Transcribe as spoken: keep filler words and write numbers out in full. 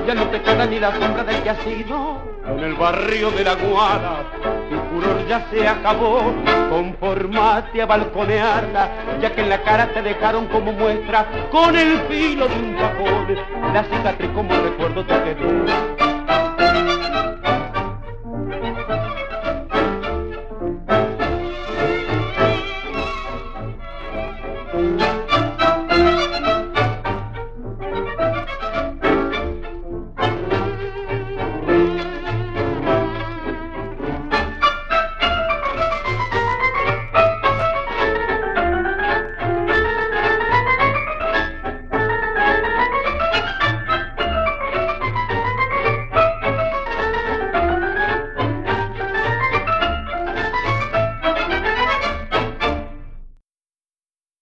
ya no te queda ni la sombra del que ha sido. En el barrio de la Guada, tu furor ya se acabó. Conformate a balconearla, ya que en la cara te dejaron como muestra, con el filo de un cajón, la cicatriz como recuerdo te quedó.